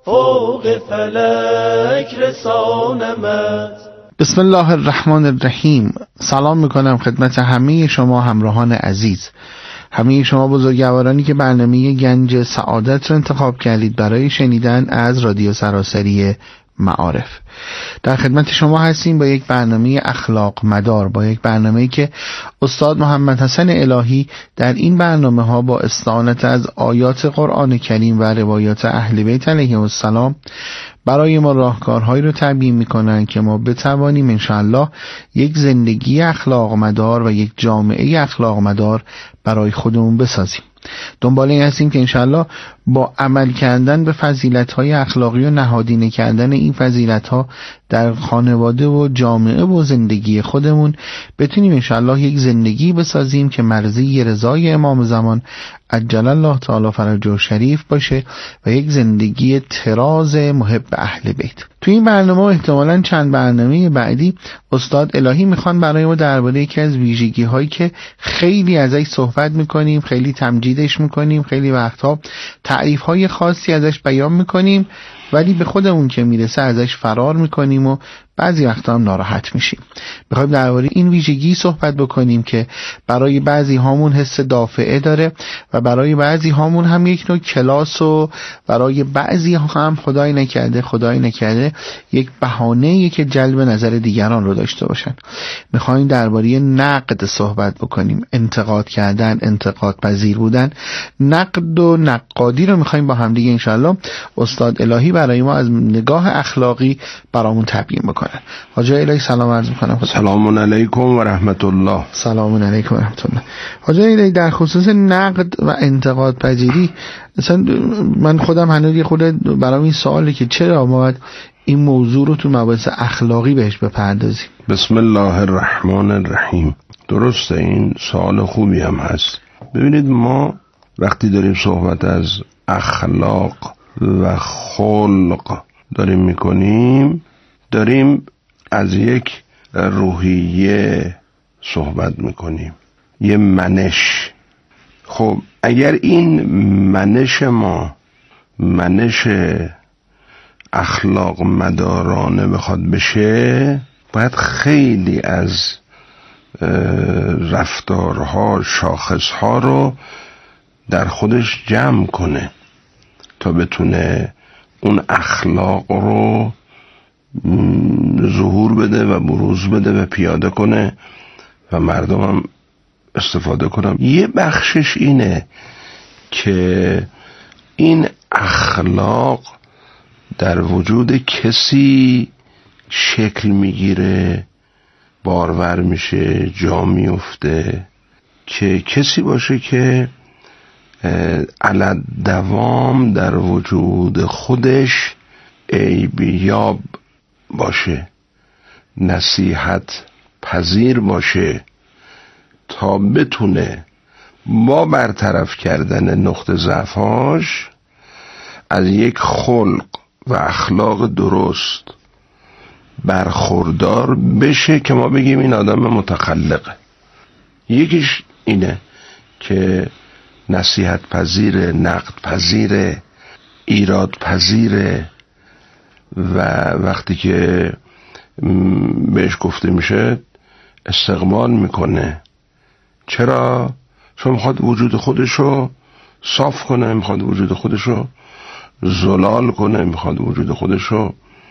فوق فلک رسانمت. بسم الله الرحمن الرحیم. سلام میکنم خدمت همه شما همراهان عزیز، همه شما بزرگوارانی که برنامه گنج سعادت رو انتخاب کردید برای شنیدن از رادیو سراسری معارف. در خدمت شما هستیم با یک برنامه اخلاق مدار، با یک برنامه‌ای که استاد محمد حسن الهی در این برنامه ها با استعانت از آیات قرآن کریم و روایات اهل بیت علیهم السلام برای ما راهکارهایی رو تبیین میکنن که ما بتوانیم انشاءالله یک زندگی اخلاق مدار و یک جامعه اخلاق مدار برای خودمون بسازیم. دنبال این هستیم که انشاءالله با عمل کردن به فضیلت‌های اخلاقی و نهادینه کردن این فضیلت‌ها در خانواده و جامعه و زندگی خودمون بتونیم انشاءالله یک زندگی بسازیم که مرضی رضای امام زمان عجل الله تعالی فرجه شریف باشه و یک زندگی طراز محب اهل بیت. تو این برنامه و احتمالاً چند برنامه بعدی استاد الهی میخوان برای ما درباره یکی از ویژگی هایی که خیلی ازش صحبت میکنیم، خیلی تمجیدش میکنیم، خیلی وقتها تعریف های خاصی ازش بیان میکنیم، ولی به خودمون که میرسه ازش فرار میکنیم و بعضی وقتا هم ناراحت میشیم. میخوایم درباره این ویژگی صحبت بکنیم که برای بعضی هامون حس دافعه داره و برای بعضی هامون هم یک نوع کلاس و برای بعضی هم خدای نکرده یک بهانه‌ای که جلب نظر دیگران رو داشته باشن. میخوایم درباره نقد صحبت بکنیم، انتقاد کردن، انتقاد پذیر بودن، نقد و نقادی رو میخوایم با هم دیگه انشالله استاد الهی برای ما از نگاه اخلاقی برامون تبیین بکنه. حاجی الهی سلام عرض میکنم. سلام علیکم و رحمت الله. سلام علیکم و رحمت الله. حاجی الهی در خصوص نقد و انتقاد پذیری مثلا من خودم هنوز یه خورده برام این سواله که چرا ما باید این موضوع رو تو مباحث اخلاقی بهش بپردازیم. بسم الله الرحمن الرحیم. درسته، این سوال خوبی هم هست. ببینید، ما وقتی داریم صحبت از اخلاق و خلق داریم میکنیم، داریم از یک روحیه صحبت میکنیم، یه منش. خب اگر این منش ما منش اخلاق مدارانه بخواد بشه، باید خیلی از رفتارها، شاخصها رو در خودش جمع کنه تا بتونه اون اخلاق رو ظهور بده و بروز بده و پیاده کنه و مردم هم استفاده کنم. یه بخشش اینه که این اخلاق در وجود کسی شکل میگیره، بارور میشه، جا میفته، که کسی باشه که علی دوام در وجود خودش عیبیاب باشه، نصیحت پذیر باشه، تا بتونه با برطرف کردن نقطه ضعف‌هاش از یک خلق و اخلاق درست برخوردار بشه که ما بگیم این آدم متخلقه. یکیش اینه که نصیحت پذیره، نقد پذیره، ایراد پذیره و وقتی که بهش گفته میشه استقبال میکنه. چرا؟ چون میخواد وجود خودشو صاف کنه، میخواد وجود خودشو زلال کنه، میخواد وجود خودشو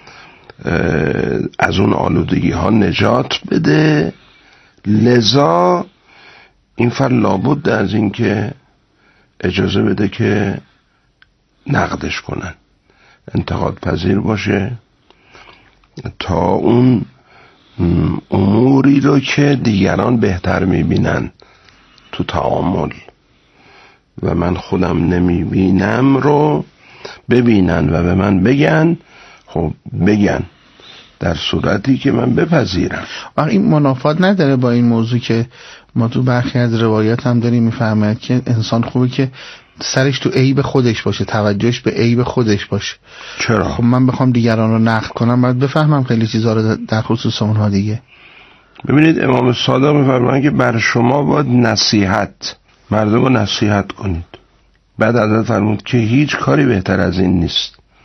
از اون آلودگی ها نجات بده. لذا این فرد لابد از این که اجازه بده که نقدش کنن، انتقاد پذیر باشه تا اون اموری رو که دیگران بهتر میبینن تو تعامل و من خودم نمیبینم رو ببینن و به من بگن. خب بگن در صورتی که من بپذیرم. این منافات نداره با این موضوع که ما تو برخی از روایات هم داریم میفهمد که انسان خوبه که سرش تو عیب خودش باشه، توجهش به عیب خودش باشه. چرا؟ خب من بخوام دیگران رو نقد کنم باید بفهمم خیلی چیزا رو در خصوص اونها دیگه. ببینید، امام صادق میفرمایند که بر شما باید نصیحت، مردم رو نصیحت کنید. بعد حضرت فرمود که هیچ کاری بهتر از این نیست.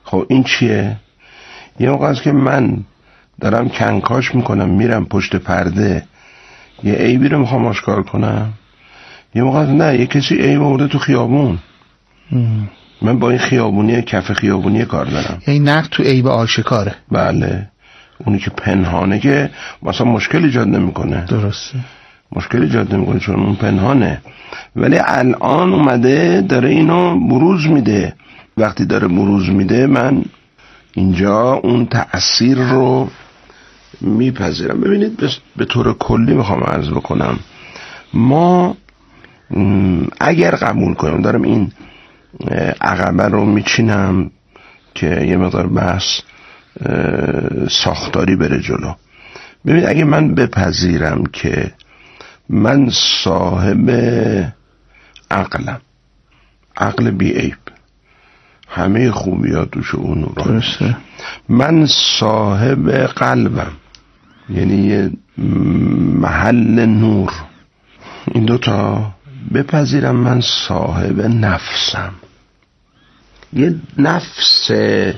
خب این چیه؟ یه موقع است که من دارم کنکاش میکنم میرم پشت پرده یه عیبی رو میخوام آشکار کنم، یه موقع نه، یه کسی عیب آورده تو خیابون، من با این خیابونی کف خیابونی کار دارم. یعنی نقد تو عیب آشکاره. بله، اونی که پنهانه که مثلا مشکل ایجاد نمیکنه. درسته، مشکل ایجاد نمیکنه چون اون پنهانه، ولی الان اومده داره اینو بروز میده. وقتی داره بروز میده من اینجا اون تأثیر رو میپذیرم. ببینید به طور کلی میخوام عرض بکنم، ما اگر قبول کنم، دارم این عقبه رو میچینم که یه مقدار بحث ساختاری بره جلو. ببینید اگه من بپذیرم که من صاحب عقلم، عقل بی عیب، همه خوبیات توش و نوراش، من صاحب قلبم، یعنی یه محل نور، این دوتا بپذیرم، من صاحب نفسم، یه نفس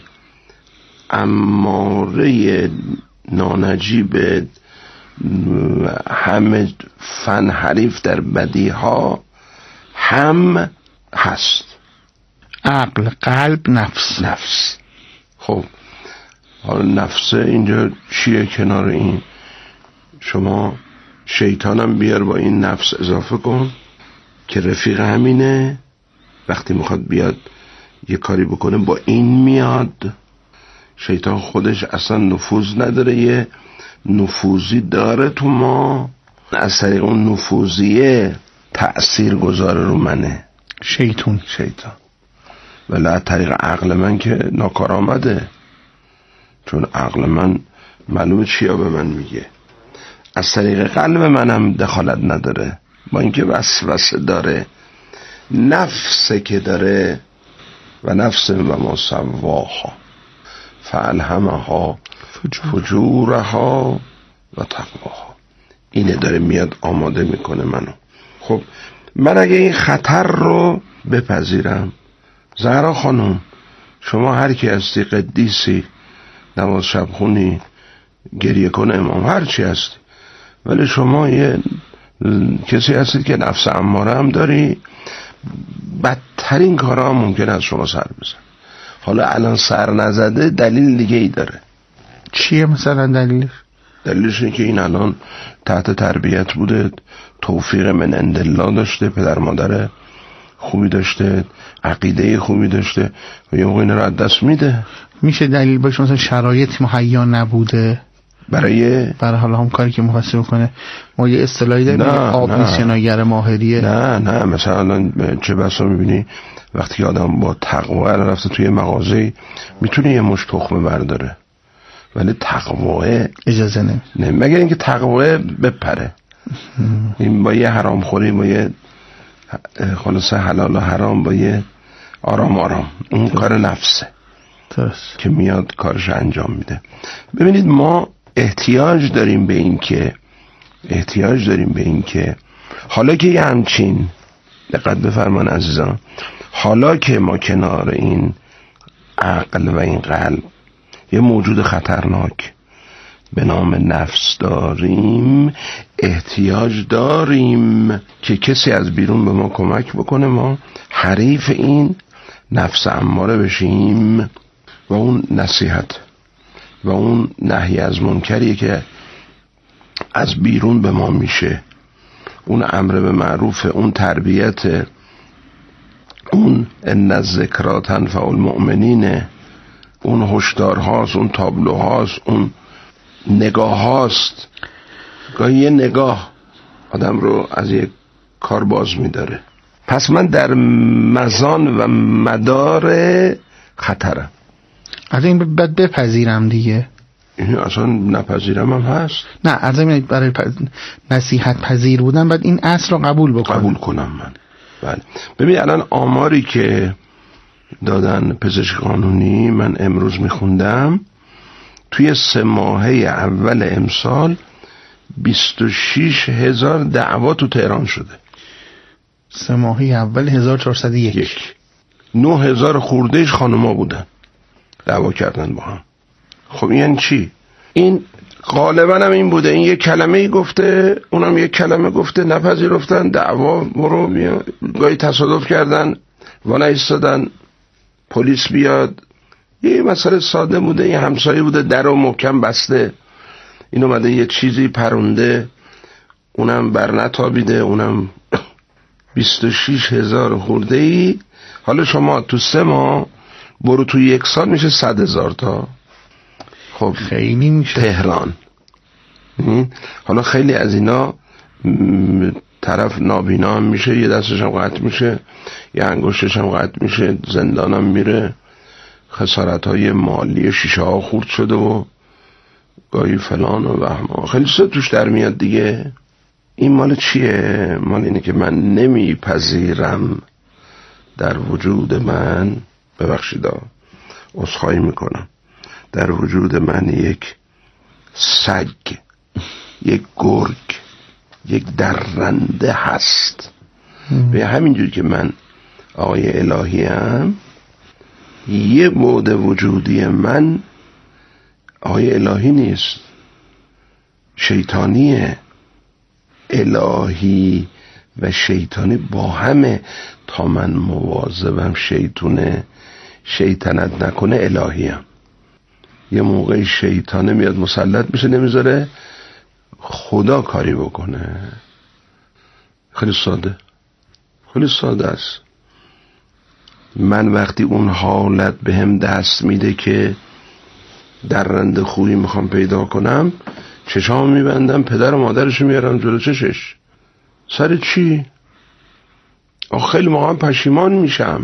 اماره نانجیب همه فن حریف در بدیها هم هست. عقل، قلب، نفس. خب حالا نفس اینجا چیه کنار این؟ شما شیطانم بیار با این نفس اضافه کن که رفیق همینه، وقتی میخواد بیاد یه کاری بکنه با این میاد. شیطان خودش اصلا نفوذ نداره، یه نفوذی داره تو ما، از طریق اون نفوذیه تأثیر گذاره رو منه شیطان، ولی از طریق عقل من که ناکارآمده، چون عقل من معلومه چیا به من میگه. از طریق قلب منم دخالت نداره، با اینکه وسوسه داره، نفس که داره، و نفس و ما سواها فالهمها فجورها و تقواها، اینه داره میاد آماده میکنه منو. خب من اگه این خطر رو بپذیرم، زهرا خانم شما هر کی هستی، قدیسی، نماز شب خونی، گریه کن امام، هر چی هستی، ولی شما یه کسی هستید که نفس اماره هم داری، بدترین کارها ممکن از شما سر بزن. حالا الان سر نزده دلیل دیگه ای داره. چیه مثلا دلیلش؟ دلیلش اینه که این الان تحت تربیت بوده، توفیق من عند الله داشته، پدر مادر خوبی داشته، عقیده خوبی داشته، و یه موقع این رو از دست میده. میشه دلیل باشه مثلا شرایط مهیا نبوده برای حالا هم کاری که مخصص کنه. ما یه اصطلاحی داریم آب میشناگر ماهریه. نه مثلا چه بسا میبینی وقتی که آدم با تقوا رفته توی مغازه میتونه یه مشت تخمه برداره، ولی تقوا اجازه نمیده، مگر اینکه تقوا بپره. این با یه حرام خوری، با یه خلاصه حلال و حرام، با یه آرام اون کار نفسه که میاد کارش انجام میده. ببینید ما احتیاج داریم به این که حالا که یه همچین، دقت بفرمان عزیزان، حالا که ما کنار این عقل و این قلب یه موجود خطرناک به نام نفس داریم، احتیاج داریم که کسی از بیرون به ما کمک بکنه، ما حریف این نفس اماره بشیم. و اون نصیحت و اون نهی از منکری که از بیرون به ما میشه، اون امر به معروف، اون تربیت، اون ان الذکری تنفع المؤمنین، اون هشدارهاست، اون تابلوهاست، اون نگاهاست. گاهی یه نگاه آدم رو از یک کار باز میداره. پس من در مزان و مدار خطرم. از این بعد بپذیرم دیگه، این اصلا نپذیرم هم هست. نه از این برای نصیحت پذیر بودن بعد این اصل رو قبول کنم من. بله. ببین الان آماری که دادن پزشک قانونی، من امروز میخوندم توی 3 ماهه اول امسال 26,000 دعوا تو تهران شده. 3 ماهه اول 1401. 9,000 خوردهش خانوما بودن. دعوا کردن با هم. خب این چی؟ این غالبا هم این بوده، این یک کلمه گفته، اونم یک کلمه گفته، نپذیرفتن، دعوا برو بیا، گاهی تصادف کردن والا ایستادن پلیس بیاد. یه مسئله ساده بوده، یه همسایه بوده درو محکم بسته، این اومده یه چیزی پرونده، اونم برنتابیده، اونم 26,000 خورده ای. حالا شما تو 3 ماه برو تو 1 سال میشه 100,000 تا. خب خیلی میشه. تهران حالا خیلی از اینا طرف نابینا هم میشه، یه دستش هم قطع میشه، یه انگشتش هم قطع میشه، زندان هم میره، خسارت های مالی شیشه ها خورد شده و گاهی فلان و بهمان، خیلی توش در میاد دیگه. این مال چیه؟ مال اینه که من نمیپذیرم در وجود من، ببخشیدا عذرخواهی میکنم، در وجود من یک سگ، یک گرگ، یک درنده هست. به همینجور که من آقای الهی ام، یه بعد وجودی من آقای الهی نیست، شیطانیه. الهی و شیطانی با همه، تا من مواظبم شیطنت نکنه الهیم. یه موقع شیطانه میاد مسلط میشه، نمیذاره خدا کاری بکنه. خیلی ساده است. من وقتی اون حالت به هم دست میده که درنده خوبی میخوام پیدا کنم، چشام میبندم، پدر و مادرشو میارم جلو چشش. سر چی؟ خیلی موقع پشیمان میشم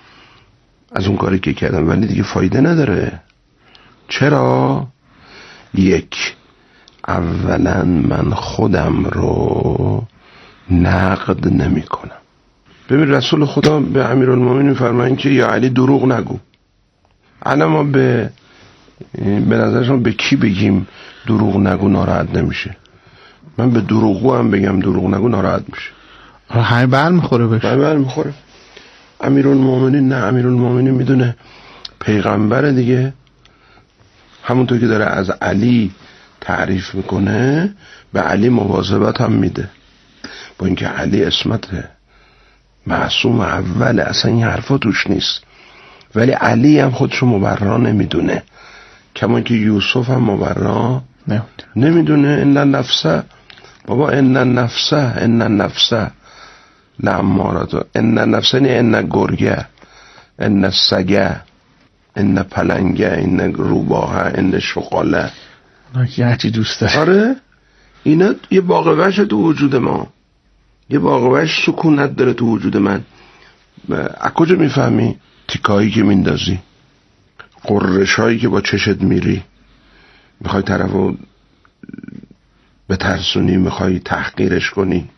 از اون کاری که کردم، ولی دیگه فایده نداره. چرا؟ یک، اولا من خودم رو نقد نمی کنم. ببین رسول خدا به امیرالمومنین فرمایند که یا علی دروغ نگو. الان ما به نظرشون به کی بگیم دروغ نگو ناراحت نمیشه؟ من به دروغو هم بگم دروغ نگو ناراحت میشه. همه برمیخوره بهش. برمیخوره. امیرالمومنین نه، امیرالمومنین میدونه پیغمبر دیگه، همونطور که داره از علی تعریف میکنه به علی مواظبت هم میده، با اینکه علی اسمته، معصوم اول، اصلا این حرفا توش نیست، ولی علی هم خودشو مبرا نمیدونه، کما که یوسف هم مبرا نمیدونه. ان نفسه بابا، ان نفسه لعمارتو، ان نفسه ان گرگه، ان سگه، ان پلنگه، ان روباهه، ان شغاله. یه چی دوست داره. آره اینا یه باغ وحش تو وجود ما، یه باغ وحش سکونت داره تو وجود من. از کجا میفهمی؟ تیکایی که میندازی، قرشایی که با چشت میری، میخوای طرفو بترسونی، میخوای تحقیرش کنی،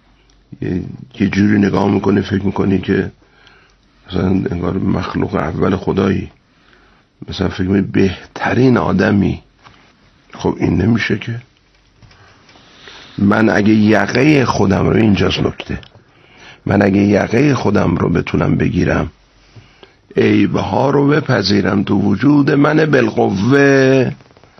یه جوری نگاه میکنی فکر میکنی که مثلا انگار مخلوق اول خدایی، مثلا فکر میکنی بهترین آدمی. خب این نمیشه که. من اگه یقه خودم رو، اینجاست نکته، من اگه یقه خودم رو بتونم بگیرم، عیبها رو بپذیرم تو وجود من، بالقوه.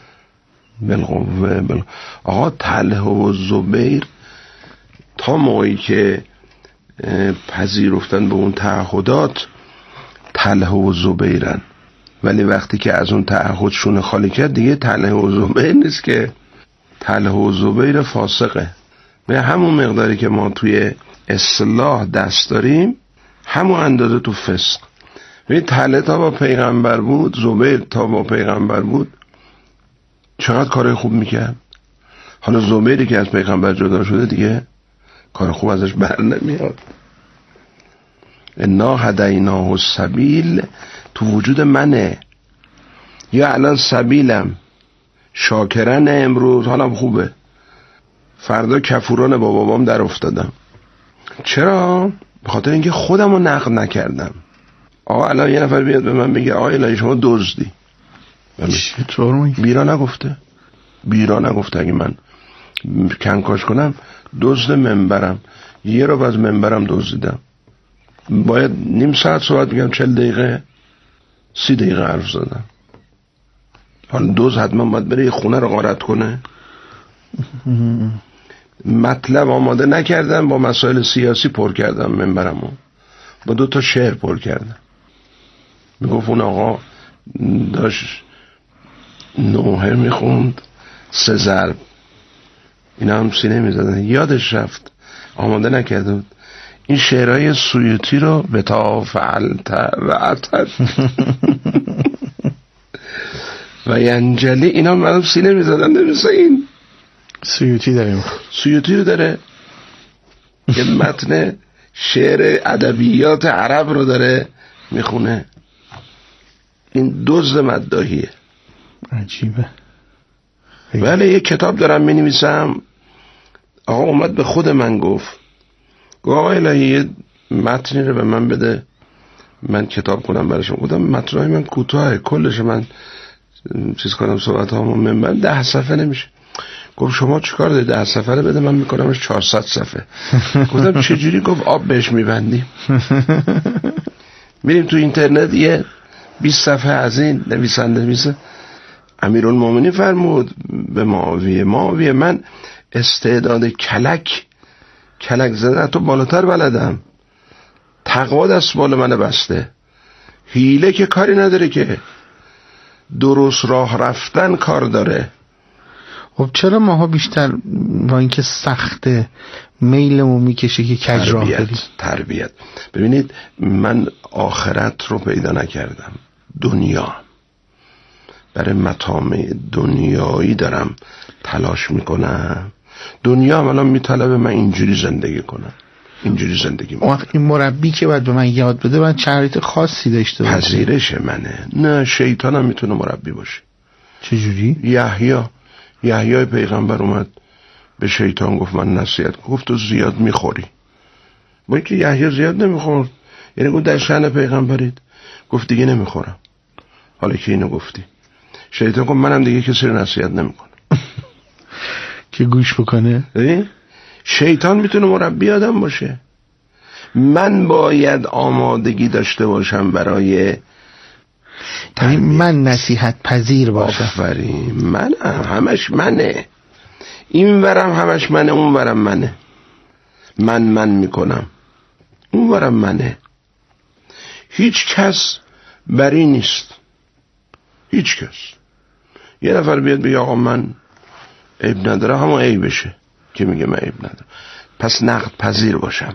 آقا طلحه و زبیر تا موقعی که پذیرفتن به اون تعهدات، طلحه و زبیرن، ولی وقتی که از اون تعهدشون خالی کرد دیگه طلحه و زبیر نیست که، طلحه و زبیر فاسقه. به همون مقداری که ما توی اصلاح دست داریم، همون اندازه تو فسق. ببین طلحه تا با پیغمبر بود، زبیر تا با پیغمبر بود، چقدر کارهای خوب میکرد. حالا زبیری که از پیغمبر جدا شده دیگه کار خوب ازش بر نمیاد. انا هدیناه السبیل تو وجود منه، یا الان سبیلم شاکرن، امروز حالم خوبه، فردا کفوران با بابام در افتادم. چرا؟ به خاطر اینکه خودم رو نقد نکردم. الان یه نفر بیاد به من بگه آقای الهی شما دزدی، بیرا نگفته. اگه من کنکاش کنم دزد منبرم، یه رو از منبرم دزدیدم، باید نیم ساعت صحبت بگم 40 دقیقه؟ 30 دقیقه حرف زدم. حالا دوز حتما باید بره یه خونه رو غارت کنه؟ مطلب آماده نکردم، با مسائل سیاسی پر کردم منبرمو، با 2 تا شعر پر کردم. میگفت اون آقا داشت نوحه میخوند 3 ضرب، اینا هم سینه میزدن، یادش رفت، آماده نکرده بود. این شعرهای سیوطی رو به تا فعلت و عطت و ینجلی، اینا هم سینه میزدن. نمیشه این سیوطی داریم، سیوطی رو داره، یه متن شعر ادبیات عرب رو داره میخونه. این دزد مداحیه. عجیبه. ولی یه کتاب دارم مینویسم. آقا اومد به خود من گفت آقا الهی یه متنی رو به من بده من کتاب کنم براشون. گفتم متنای من کوتاهه، کلش من چیز کنم صحبت هامون من 10 صفحه نمیشه. گفت شما چیکار داری 10 صفحه رو بده من میکنمش 400 صفحه. گفتم چجوری؟ گفت آب بهش میبندیم. میریم تو اینترنت یه 20 صفحه از این نویسنده میسه. امیرالمومنین فرمود به معاویه من استعداد کلک زدن تو بالاتر بلدم، تقوا دست بال من بسته، حیله که کاری نداره، که درست راه رفتن کار داره. خب چرا ماها بیشتر با اینکه سخته میلمون میکشه که کج راه بریم؟ تربیت. ببینید من آخرت رو پیدا نکردم، دنیا، برای مطامع دنیایی دارم تلاش میکنم. دنیا هم الان میطلبه من اینجوری زندگی کنم، اینجوری زندگی میکنم. وقتی این مربی که باید به من یاد بده باید شرایط خاصی داشته باشه. پذیرش منه. نه شیطان هم میتونه مربی باشه. چجوری؟ یحیی پیغمبر اومد به شیطان گفت من نصیحت، گفت تو زیاد میخوری. با اینکه یحیی زیاد نمیخورد، یعنی گفت در شأن پیغمبرید، گفت دیگه نمیخورم. حالا که اینو گفتی، شیطان گفت منم دیگه کسی رو نصیحت نمیکنم. که گوش بکنه. شیطان میتونه مربی آدم باشه. من باید آمادگی داشته باشم برای یعنی من نصیحت پذیر باشم. آفرین. من همش منه، این ورم همش منه، اون ورم منه، من میکنم، اون ورم منه. هیچ کس بری نیست، هیچ کس. یه نفر بیاد بگه آقا من عیب نداره، همون عیبشه که میگه من عیب نداره. پس نقد پذیر باشم،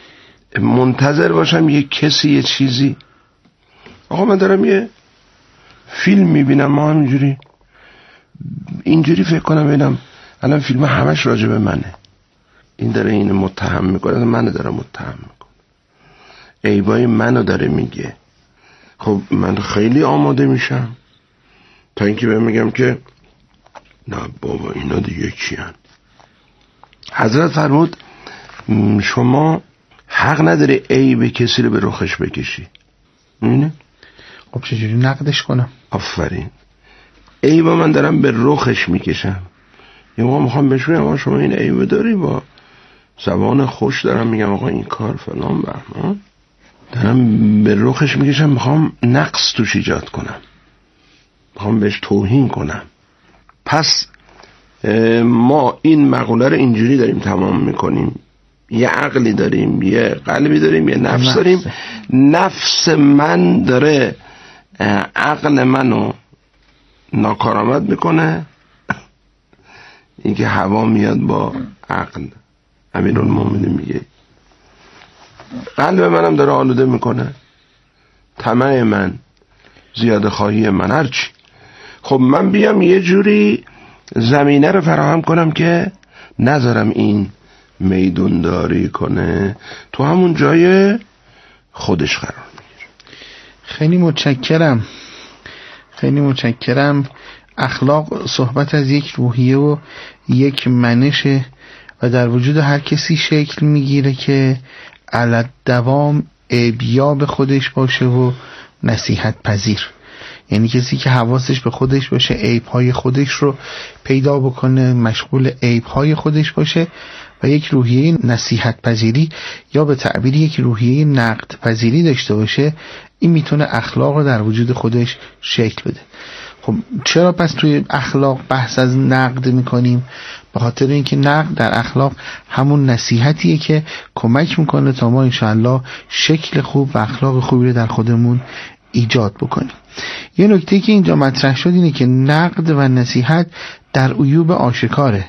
منتظر باشم یه کسی یه چیزی. آقا من دارم یه فیلم میبینم، ما همینجوری اینجوری فکر کنم ببینم الان فیلم همش راجع به منه، این داره اینو متهم میکنه، منو داره متهم میکنه، عیبای منو داره میگه. خب من خیلی آماده میشم تا اینکه بهم میگم که نه بابا اینا دیگه کیان. حضرت فرمود شما حق نداری عیب کسی رو به رخش بکشی. می‌بینی؟ خب چجوری نقدش کنم؟ آفرین. عیب من دارم به رخش میکشم. یه موقع میخوام بهش بگم آقا شما این عیب داری، با زبان خوش دارم میگم آقا این کار فلان بهمان، دارم به رخش میکشم، میخوام نقص توش ایجاد کنم، میخوام بهش توهین کنم. پس ما این مقوله رو اینجوری داریم تمام میکنیم. یه عقلی داریم، یه قلبی داریم، یه نفس داریم. نفس من داره عقل منو ناکارآمد میکنه. این که هوا میاد با عقل. امیرالمومنین میگه قلب منم داره آلوده میکنه، طمع من، زیاده خواهی من، هرچی. خب من بیام یه جوری زمینه رو فراهم کنم که نذارم این میدونداری کنه، تو همون جای خودش قرار میگیره. خیلی متشکرم. اخلاق صحبت از یک روحیه و یک منشه و در وجود هر کسی شکل میگیره که علت دوام عیبیاب خودش باشه و نصیحت پذیر. یعنی کسی که حواسش به خودش باشه، عیب‌های خودش رو پیدا بکنه، مشغول عیب‌های خودش باشه و یک روحیه نصیحت پذیری یا به تعبیر یک روحیه نقد پذیری داشته باشه. این میتونه اخلاق رو در وجود خودش شکل بده. خب چرا پس توی اخلاق بحث از نقد میکنیم؟ به خاطر اینکه نقد در اخلاق همون نصیحتیه که کمک میکنه تا ما انشاءالله شکل خوب و اخلاق خوبی رو در خودمون ایجاد بکنیم. یه نکته که اینجا مطرح شد اینه که نقد و نصیحت در عیوب آشکاره.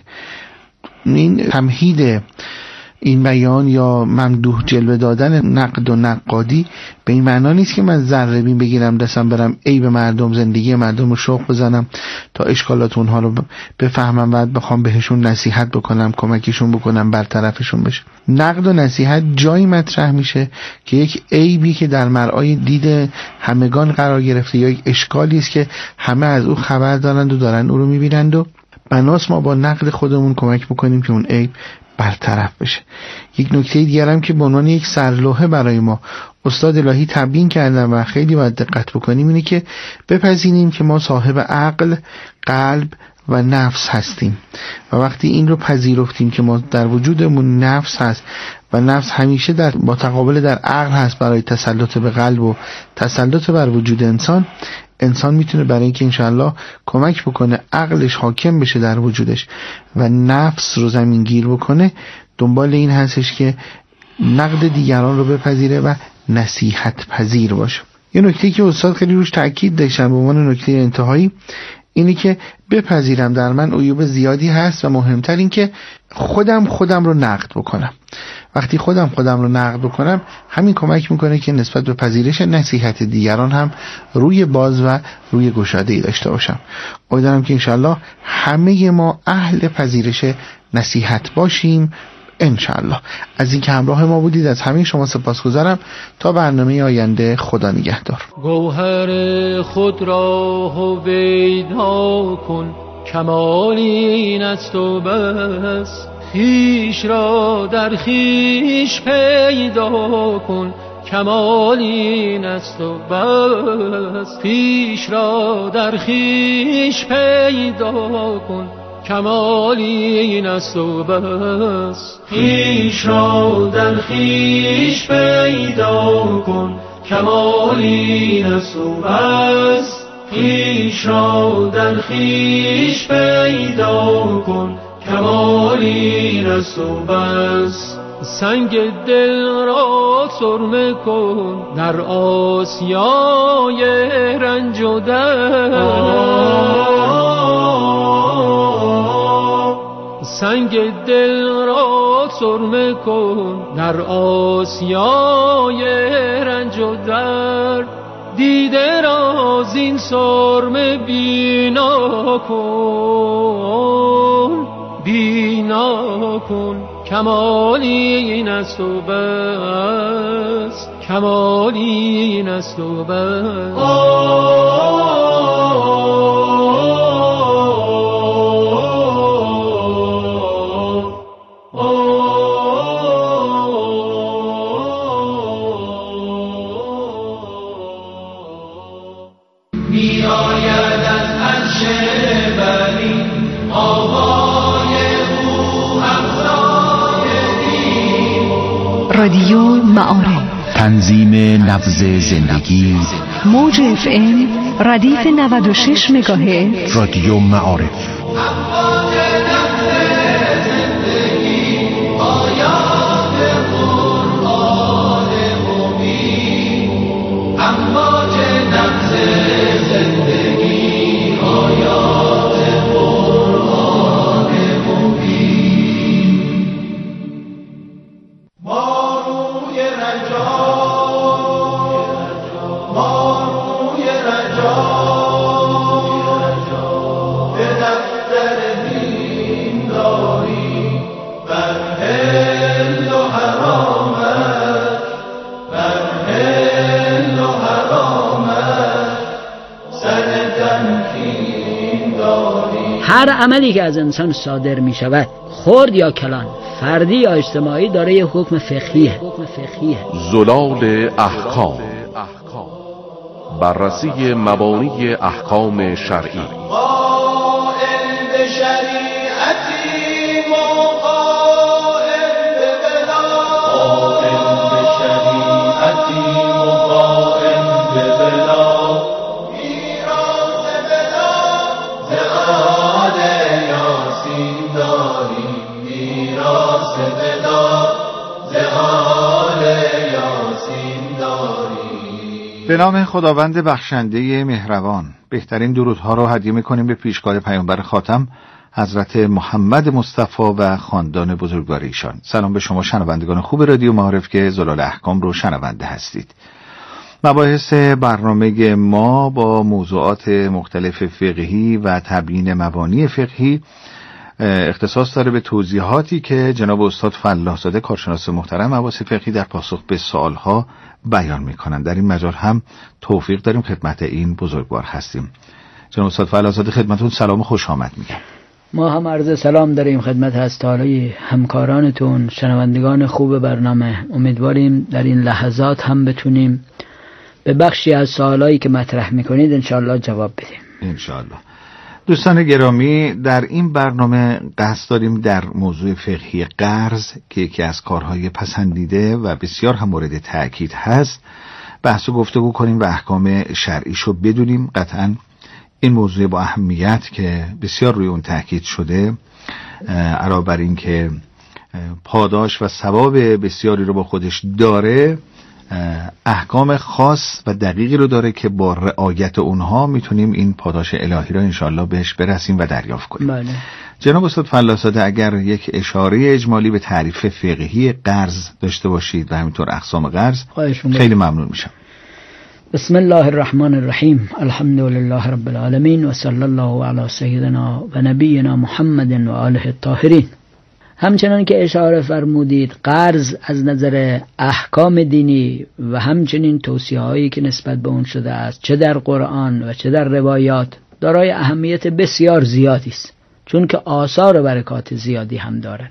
این تمهید این بیان یا ممدوح جلوه دادن نقد و نقادی به این معنا نیست که من ذره بین بگیرم دستم برم عیب مردم، زندگی مردم رو شوق بزنم تا اشکالات اونها رو بفهمم و بخوام بهشون نصیحت بکنم، کمکشون بکنم، برطرفشون بشه. نقد و نصیحت جایی مطرح میشه که یک عیبی که در مرعای دید همگان قرار گرفته یا یک اشکالی است که همه از او خبر دارند و دارن او رو میبینند و بناس ما با نقد خودمون کمک بکنیم که اون عیب برطرف بشه. یک نکته دیگر هم که به عنوان یک سرلوحه برای ما استاد الهی تبیین کردن و خیلی باید دقت بکنیم اینه که بپذیریم که ما صاحب عقل، قلب و نفس هستیم و وقتی این رو پذیرفتیم که ما در وجودمون نفس هست و نفس همیشه در متقابل در عقل هست برای تسلط به قلب و تسلط بر وجود انسان میتونه برای اینکه انشاءالله کمک بکنه عقلش حاکم بشه در وجودش و نفس رو زمینگیر بکنه، دنبال این هستش که نقد دیگران رو بپذیره و نصیحت پذیر باشه. یه نکته که استاد خیلی روش تأکید داشتن به عنوان نکته انتهایی اینی که بپذیرم در من عیوب زیادی هست و مهمتر این که خودم رو نقد بکنم. وقتی خودم رو نقد بکنم همین کمک میکنه که نسبت به پذیرش نصیحت دیگران هم روی باز و روی گشاده‌ای داشته باشم. امیدوارم که انشالله همه ما اهل پذیرش نصیحت باشیم انشالله. از اینکه همراه ما بودید از همه شما سپاسگزارم. تا برنامه آینده، خدا نگهدار. گوهر خود را هویدا کن، کمال این است و بس. خویش را در خویش پیدا کن، کمال این است و بس. خویش را در خویش پیدا کن، کمال این است و بس. خویش را در خویش پیدا کن، کمال این است و بس. خویش را در خویش پیدا کن، کمال این است و بس. سنگ دل را سرمه کن در آسیای رنج و درد. سنگ دل را سرمه کن در آسیای رنج و درد. دیده را زین سرمه بینا کن، بینا کن، کمالی این است و بس، کمالی این است و بس. رادیو معارف، تنظیم نبض زندگی، موج FM ردیف 96 مگاهرتز. رادیو معارف. هر عملی که از انسان صادر می شود، خرد یا کلان، فردی یا اجتماعی، داره یه حکم فقهیه. زلال احکام، بررسی مبانی احکام شرعی. قائم به شریعتی، داریم میراث ودا ز آل یاسین داریم. به نام خداوند بخشنده مهربان. بهترین درودها رو هدیه می‌کنیم به پیشگاه پیامبر خاتم حضرت محمد مصطفی و خاندان بزرگوار ایشان. سلام به شما شنوندگان خوب رادیو معارف که زلال احکام رو شنونده هستید. مباحث برنامه ما با موضوعات مختلف فقهی و تبیین مبانی فقهی اختصاص داره به توضیحاتی که جناب استاد فلاح‌زاده کارشناس محترم مباحث فقهی در پاسخ به سوالها بیان می‌کنند. در این مجال هم توفیق داریم خدمت این بزرگوار هستیم. جناب استاد فلاح‌زاده خدمتتون سلام خوش آمد میگم. ما هم عرض سلام داریم خدمت هسته‌های همکارانتون، شنوندگان خوب برنامه. امیدواریم در این لحظات هم بتونیم به بخشی از سوالایی که مطرح میکنید انشاءالله جواب بدیم. انشاءالله. دوستان گرامی، در این برنامه قصد داریم در موضوع فقهی قرض که یکی از کارهای پسندیده و بسیار هم مورد تأکید هست بحث و گفتگو کنیم و احکام شرعیشو بدونیم. قطعاً این موضوع با اهمیت که بسیار روی اون تأکید شده، علاوه بر این که پاداش و ثواب بسیاری رو با خودش داره، احکام خاص و دقیقی رو داره که با رعایت اونها میتونیم این پاداش الهی رو انشاءالله بهش برسیم و دریافت کنیم. بله. جناب استاد فلاح‌زاده اگر یک اشاره اجمالی به تعریف فقهی قرض داشته باشید و همینطور اقسام قرض خیلی ممنون میشم. بسم الله الرحمن الرحیم. الحمد لله رب العالمین و صلی الله علی سیدنا و نبینا محمد و آله الطاهرین. همچنان که اشاره فرمودید، قرض از نظر احکام دینی و همچنین توصیه هایی که نسبت به اون شده است، چه در قرآن و چه در روایات، دارای اهمیت بسیار زیادی است، چون که آثار و برکات زیادی هم دارد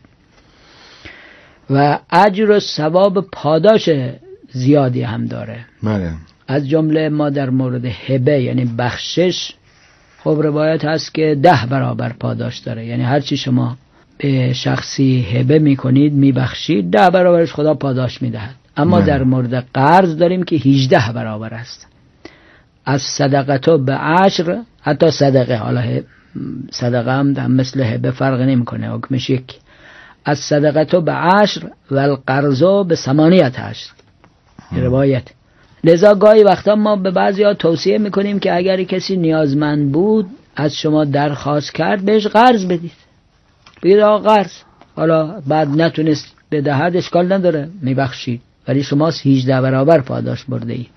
و اجر و ثواب پاداش زیادی هم داره. بله. از جمله ما در مورد هبه یعنی بخشش، خب روایت هست که 10 برابر پاداش داره، یعنی هرچی شما به شخصی هبه میکنید میبخشید 10 برابرش خدا پاداش میدهد. اما در مورد قرض داریم که 18 برابر است. از صدقه به عشر، حتی صدقه، حالا صدقه هم مثل هبه فرق نمیکنه، حکمش یک. از صدقه به عشر و القرض به 8 عشر روایت. لذا گاهی وقتا ما به بعضیا توصیه میکنیم که اگر کسی نیازمند بود از شما درخواست کرد بهش قرض بدید. بگید آقا قرض، حالا بعد نتونست بدهد اشکال نداره میبخشید، ولی شما 18 برابر پاداش برده اید.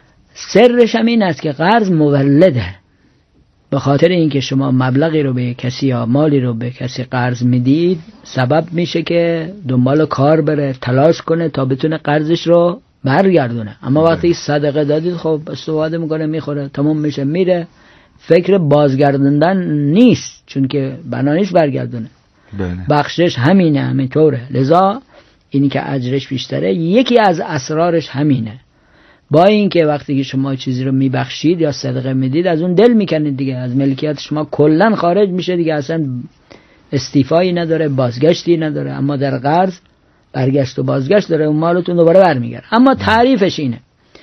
سرش هم این است که قرض مولده، به خاطر اینکه شما مبلغی رو به کسی یا مالی رو به کسی قرض میدید سبب میشه که دنبال کار بره، تلاش کنه تا بتونه قرضش رو برگردونه. اما وقتی صدقه دادید خب استفاده میکنه، میخوره، تموم میشه، میره، فکر بازگردوندن نیست، چون که بنانیش برگردونه. بخشش همینه، همینطوره. لذا اینی که اجرش بیشتره یکی از اسرارش همینه. با اینکه وقتی که شما چیزی رو میبخشید یا صدقه میدید از اون دل میکنید دیگه، از ملکیت شما کلن خارج میشه دیگه، اصلا استیفایی نداره، بازگشتی نداره. اما در قرض برگشت و بازگشت داره، اون مالتون دوباره برمیگرده. اما تعریفش اینه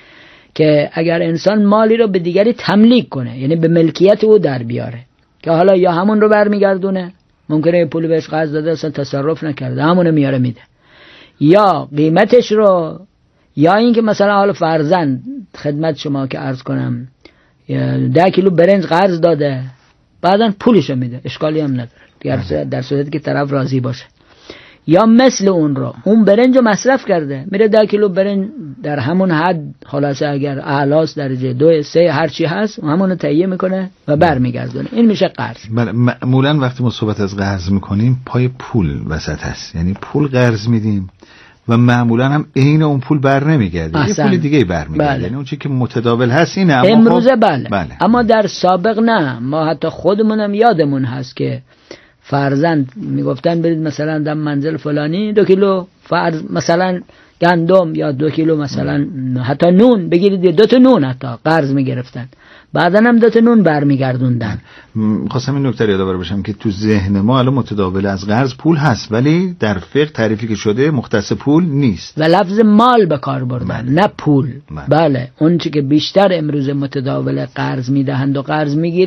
که اگر انسان مالی رو به دیگری تملیک کنه، یعنی به ملکیت او در بیاره، که حالا یا همون رو برمیگردونه، ممکنه پولی بهش قرض داده اصلا تصرف نکرده، همون میاره میده، یا قیمتش رو، یا اینکه مثلا حالا فرضاً خدمت شما که عرض کنم 10 کیلو برنج قرض داده، بعداً پولش رو میده، اشکالی هم نداره در صورتی که طرف راضی باشه. یا مثل اون رو، اون برنج رو مصرف کرده، میره 10 کیلو برنج در همون حد، خلاصه اگر اعلاس درجه 2 3 هر چی هست همون رو تهیه میکنه و برمیگردونه. این میشه قرض. معمولا وقتی ما صحبت از قرض میکنیم پای پول وسط هست، یعنی پول قرض میدیم و معمولا هم عین اون پول بر نمیگرده، یه پول دیگه برمیگرده. بله. یعنی اون چیزی که متداول هست اینه، اما امروزه بله. اما در سابق نه. ما حتی خودمونم یادمون هست که فرزند میگفتن برید مثلا در منزل فلانی 2 کیلو فرض مثلا گندم یا 2 کیلو مثلا حتی نون بگیرید، 2 تا نون حتی قرض میگرفتن، بعدا هم 2 تا نون برمیگردوندن. خواستم این نکته یادآور بشم که تو ذهن ما الان متداول از قرض پول هست، ولی در فقه تعریفی که شده مختص پول نیست و لفظ مال به کار بردن، نه پول. بله اون چی که بیشتر امروز متداول قرض میدهند و قرض میگیرند